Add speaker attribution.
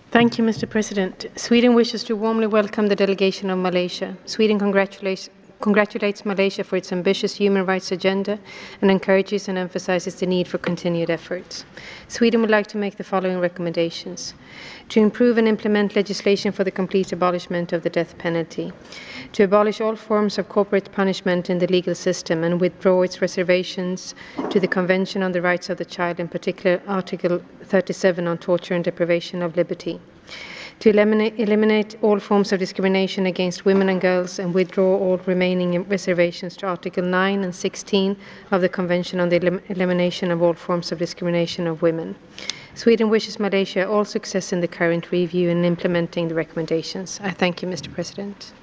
Speaker 1: Thank you, Mr. President. Sweden wishes to warmly welcome the delegation of Malaysia. Sweden congratulates Malaysia for its ambitious human rights agenda and encourages and emphasizes the need for continued efforts. Sweden would like to make the following recommendations: to improve and implement legislation for the complete abolishment of the death penalty, to abolish all forms of corporate punishment in the legal system and withdraw its reservations to the Convention on the Rights of the Child, in particular Article 37 on torture and deprivation of liberty, to eliminate all forms of discrimination against women and girls and withdraw all remaining reservations to Article 9 and 16 of the Convention on the Elimination of all forms of discrimination of women. Sweden wishes Malaysia all success in the current review and implementing the recommendations. I thank you, Mr. President.